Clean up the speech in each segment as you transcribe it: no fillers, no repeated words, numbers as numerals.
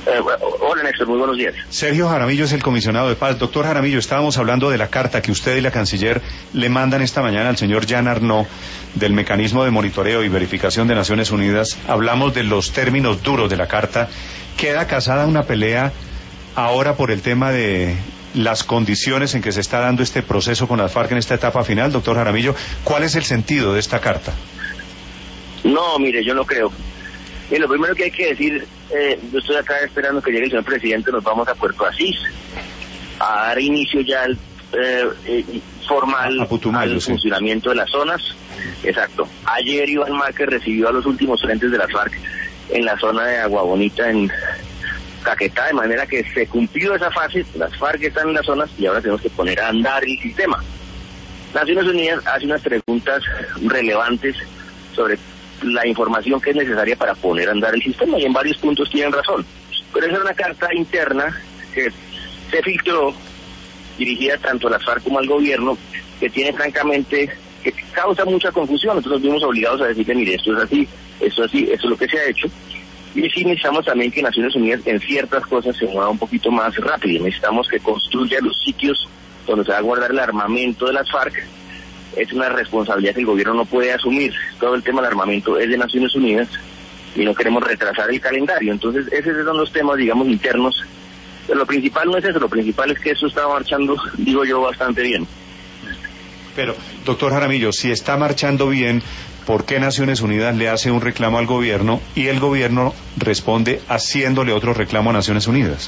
Hola Néstor, muy buenos días. Sergio Jaramillo es el comisionado de paz. Doctor Jaramillo, estábamos hablando de la carta que usted y la canciller le mandan esta mañana al señor Jean Arnaud del mecanismo de monitoreo y verificación de Naciones Unidas. Hablamos de los términos duros de la carta. ¿Queda casada una pelea ahora por el tema de las condiciones en que se está dando este proceso con las FARC en esta etapa final? Doctor Jaramillo, ¿cuál es el sentido de esta carta? No, mire, yo no creo. Y lo primero que hay que decir, yo estoy acá esperando que llegue el señor presidente, nos vamos a Puerto Asís a dar inicio ya al formal al funcionamiento de las zonas. Exacto. Ayer Iván Márquez recibió a los últimos frentes de las FARC en la zona de Agua Bonita, en Caquetá, de manera que se cumplió esa fase, las FARC están en las zonas y ahora tenemos que poner a andar el sistema. Naciones Unidas hace unas preguntas relevantes sobre la información que es necesaria para poner a andar el sistema y en varios puntos tienen razón. Pero esa es una carta interna que se filtró, dirigida tanto a las FARC como al gobierno, que tiene francamente, que causa mucha confusión. Nosotros nos vimos obligados a decirle, mire, esto es así, esto es lo que se ha hecho. Y sí necesitamos también que Naciones Unidas en ciertas cosas se mueva un poquito más rápido. Necesitamos que construya los sitios donde se va a guardar el armamento de las FARC. Es una responsabilidad que el gobierno no puede asumir. Todo el tema del armamento es de Naciones Unidas y no queremos retrasar el calendario. Entonces, esos son los temas, digamos, internos. Pero lo principal no es eso, lo principal es que esto está marchando, digo yo, bastante bien. Pero, doctor Jaramillo, si está marchando bien, ¿por qué Naciones Unidas le hace un reclamo al gobierno y el gobierno responde haciéndole otro reclamo a Naciones Unidas?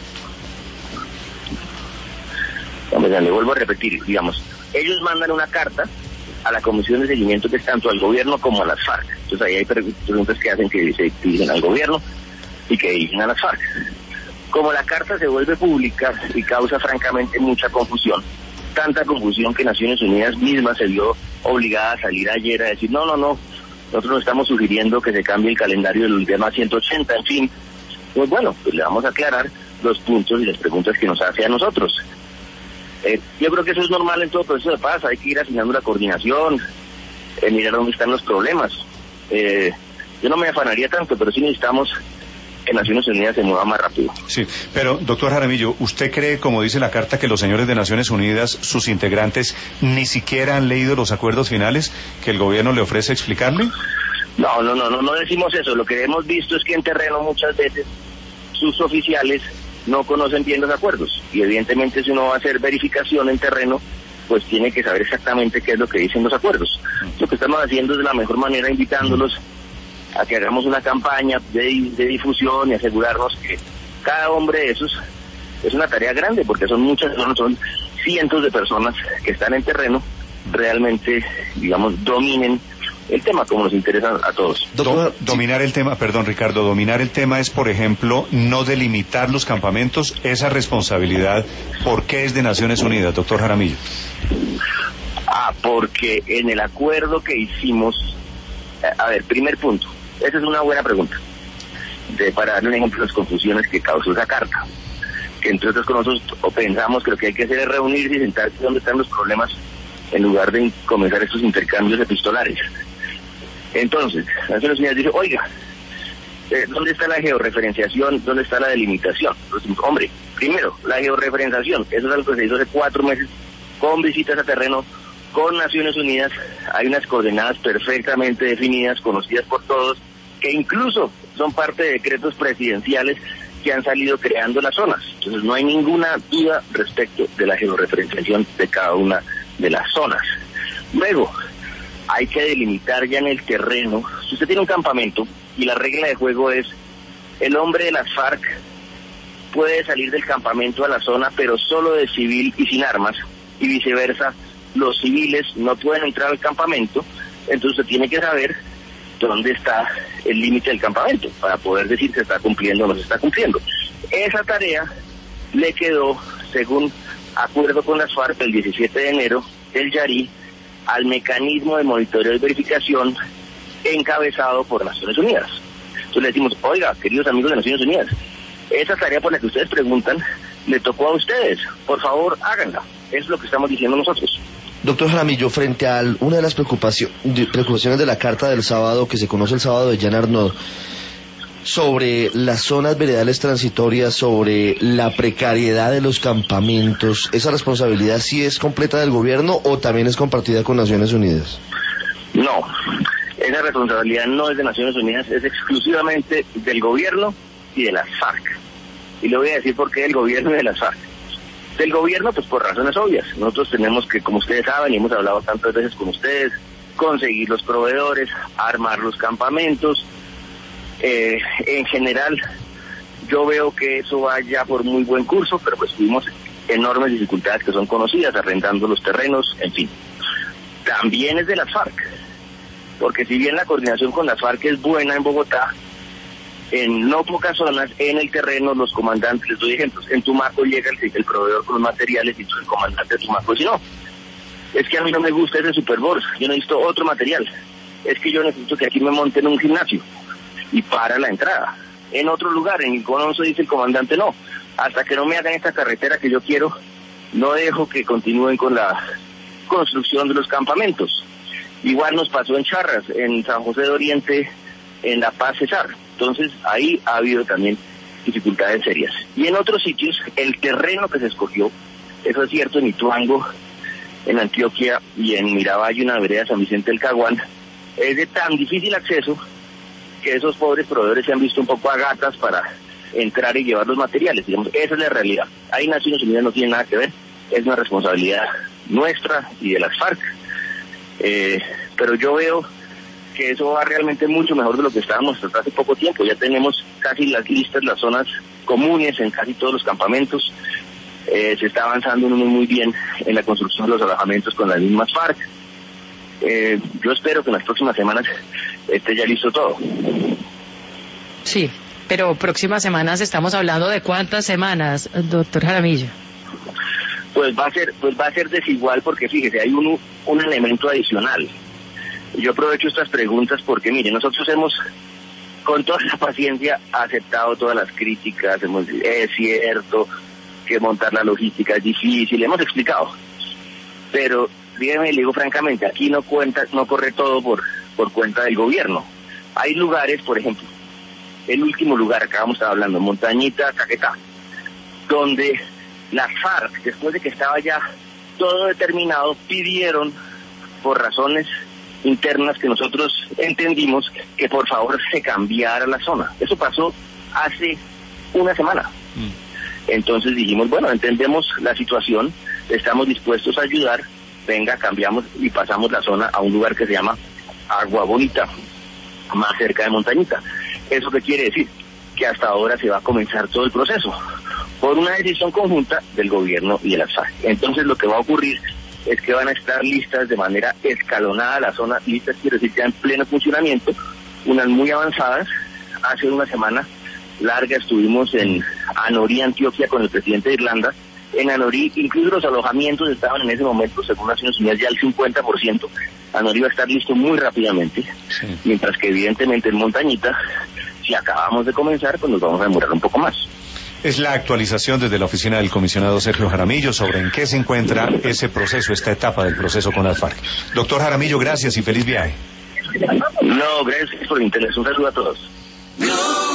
Hombre, le vuelvo a repetir, digamos, ellos mandan una carta a la Comisión de Seguimiento que es tanto al gobierno como a las FARC. Entonces ahí hay preguntas que hacen que se dirigen al gobierno y que dirigen a las FARC. Como la carta se vuelve pública y causa francamente mucha confusión, tanta confusión que Naciones Unidas misma se vio obligada a salir ayer a decir, no, nosotros no estamos sugiriendo que se cambie el calendario del tema 180, en fin. Pues bueno, pues le vamos a aclarar los puntos y las preguntas que nos hace a nosotros. Yo creo que eso es normal en todo proceso de paz, hay que ir asignando la coordinación, mirar dónde están los problemas. Yo no me afanaría tanto, pero sí necesitamos que Naciones Unidas se mueva más rápido. Sí, pero doctor Jaramillo, ¿usted cree, como dice la carta, que los señores de Naciones Unidas, sus integrantes, ni siquiera han leído los acuerdos finales que el gobierno le ofrece explicarle? No decimos eso. Lo que hemos visto es que en terreno muchas veces sus oficiales no conocen bien los acuerdos y evidentemente si uno va a hacer verificación en terreno, pues tiene que saber exactamente qué es lo que dicen los acuerdos. Lo que estamos haciendo es de la mejor manera invitándolos a que hagamos una campaña de difusión y asegurarnos que cada hombre de esos es una tarea grande, porque son muchas personas, son cientos de personas que están en terreno, realmente, digamos, dominen el tema como nos interesa a todos. Dominar el tema, perdón Ricardo, dominar el tema es, por ejemplo, no delimitar los campamentos. Esa responsabilidad, ¿por qué es de Naciones Unidas, doctor Jaramillo? Porque en el acuerdo que hicimos, a ver, primer punto, esa es una buena pregunta, para darle un ejemplo de las confusiones que causó esa carta, que entre otras con nosotros pensamos que lo que hay que hacer es reunirse y sentarse donde están los problemas en lugar de comenzar estos intercambios epistolares. Entonces, Naciones Unidas dice, oiga, ¿dónde está la georreferenciación? ¿Dónde está la delimitación? Entonces, hombre, primero, la georreferenciación, eso es algo que se hizo hace 4 meses, con visitas a terreno, con Naciones Unidas, hay unas coordenadas perfectamente definidas, conocidas por todos, que incluso son parte de decretos presidenciales que han salido creando las zonas. Entonces no hay ninguna duda respecto de la georreferenciación de cada una de las zonas. Luego, hay que delimitar ya en el terreno. Si usted tiene un campamento y la regla de juego es el hombre de las FARC puede salir del campamento a la zona, pero solo de civil y sin armas, y viceversa, los civiles no pueden entrar al campamento, entonces usted tiene que saber dónde está el límite del campamento para poder decir si se está cumpliendo o no se está cumpliendo. Esa tarea le quedó, según acuerdo con las FARC, el 17 de enero, del Yari, al mecanismo de monitoreo y verificación encabezado por Naciones Unidas. Entonces le decimos, oiga, queridos amigos de Naciones Unidas, esa tarea por la que ustedes preguntan le tocó a ustedes, por favor háganla. Es lo que estamos diciendo nosotros. Doctor Jaramillo, frente a una de las preocupaciones de la carta del sábado, que se conoce el sábado de Jean Arnaud, sobre las zonas veredales transitorias, sobre la precariedad de los campamentos, ¿esa responsabilidad sí es completa del gobierno o también es compartida con Naciones Unidas? No, esa responsabilidad no es de Naciones Unidas, es exclusivamente del gobierno y de las FARC. Y le voy a decir por qué del gobierno y de las FARC. Del gobierno, pues por razones obvias. Nosotros tenemos que, como ustedes saben, y hemos hablado tantas veces con ustedes, conseguir los proveedores, armar los campamentos. En general, yo veo que eso va ya por muy buen curso, pero pues tuvimos enormes dificultades que son conocidas, arrendando los terrenos, en fin. También es de las FARC, porque si bien la coordinación con las FARC es buena en Bogotá, en no pocas zonas, en el terreno, los comandantes, les doy ejemplos, en Tumaco llega el proveedor con los materiales y tú el comandante de Tumaco dice, no, es que a mí no me gusta ese Superboard, yo necesito otro material, es que yo necesito que aquí me monten un gimnasio, y para la entrada. En otro lugar, en Cononzo, dice el comandante, no, hasta que no me hagan esta carretera que yo quiero, no dejo que continúen con la construcción de los campamentos. Igual nos pasó en Charras, en San José de Oriente, en La Paz, Cesar. Entonces, ahí ha habido también dificultades serias. Y en otros sitios, el terreno que se escogió, eso es cierto, en Ituango, en Antioquia y en Miravalle, una vereda de San Vicente del Caguán, es de tan difícil acceso que esos pobres proveedores se han visto un poco a gatas para entrar y llevar los materiales. Digamos, esa es la realidad. Ahí Naciones Unidas no tiene nada que ver, es una responsabilidad nuestra y de las FARC. Pero yo veo que eso va realmente mucho mejor de lo que estábamos hasta hace poco tiempo. Ya tenemos casi las listas, las zonas comunes en casi todos los campamentos. Se está avanzando muy bien en la construcción de los alojamientos con las mismas FARC. Yo espero que en las próximas semanas esté ya listo todo. Sí, pero próximas semanas estamos hablando de ¿cuántas semanas, doctor Jaramillo? Pues va a ser desigual porque fíjese, hay un elemento adicional. Yo aprovecho estas preguntas porque mire, nosotros hemos con toda la paciencia aceptado todas las críticas, es cierto que montar la logística es difícil, hemos explicado, pero dígame, le digo francamente, aquí no corre todo por cuenta del gobierno. Hay lugares, por ejemplo, el último lugar, acabamos de estar hablando, Montañita, Caquetá, donde las FARC, después de que estaba ya todo determinado, pidieron, por razones internas que nosotros entendimos, que por favor se cambiara la zona. Eso pasó hace una semana. Entonces dijimos, bueno, entendemos la situación, estamos dispuestos a ayudar, venga, cambiamos y pasamos la zona a un lugar que se llama Agua Bonita, más cerca de Montañita. ¿Eso qué quiere decir? Que hasta ahora se va a comenzar todo el proceso, por una decisión conjunta del gobierno y de las FARC. Entonces lo que va a ocurrir es que van a estar listas de manera escalonada la zona, listas quiere decir ya en pleno funcionamiento, unas muy avanzadas. Hace una semana larga estuvimos en Anorí, Antioquia, con el presidente de Irlanda. En Anorí, incluso los alojamientos estaban en ese momento, según Naciones Unidas, ya al 50%. Anorí va a estar listo muy rápidamente, sí. Mientras que evidentemente en Montañita, si acabamos de comenzar, pues nos vamos a demorar un poco más. Es la actualización desde la oficina del comisionado Sergio Jaramillo sobre en qué se encuentra ese proceso, esta etapa del proceso con las FARC. Doctor Jaramillo, gracias y feliz viaje. No, gracias por el interés. Un saludo a todos.